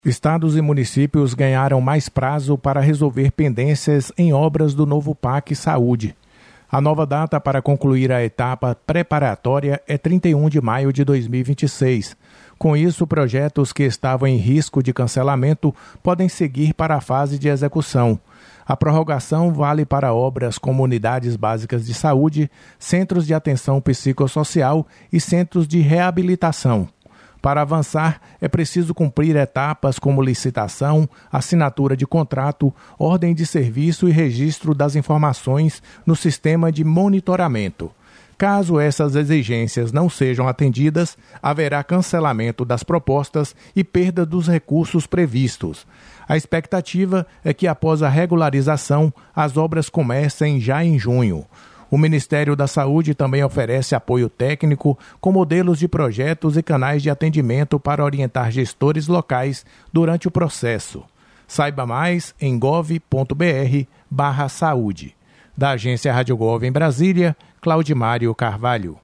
Estados e municípios ganharam mais prazo para resolver pendências em obras do novo PAC Saúde. A nova data para concluir a etapa preparatória é 31 de maio de 2026. Com isso, projetos que estavam em risco de cancelamento podem seguir para a fase de execução. A prorrogação vale para obras como unidades básicas de saúde, centros de atenção psicossocial e centros de reabilitação. Para avançar, é preciso cumprir etapas como licitação, assinatura de contrato, ordem de serviço e registro das informações no sistema de monitoramento. Caso essas exigências não sejam atendidas, haverá cancelamento das propostas e perda dos recursos previstos. A expectativa é que, após a regularização, as obras comecem já em junho. O Ministério da Saúde também oferece apoio técnico com modelos de projetos e canais de atendimento para orientar gestores locais durante o processo. Saiba mais em gov.br/saúde. Da agência Rádio Gov em Brasília, Claudimário Carvalho.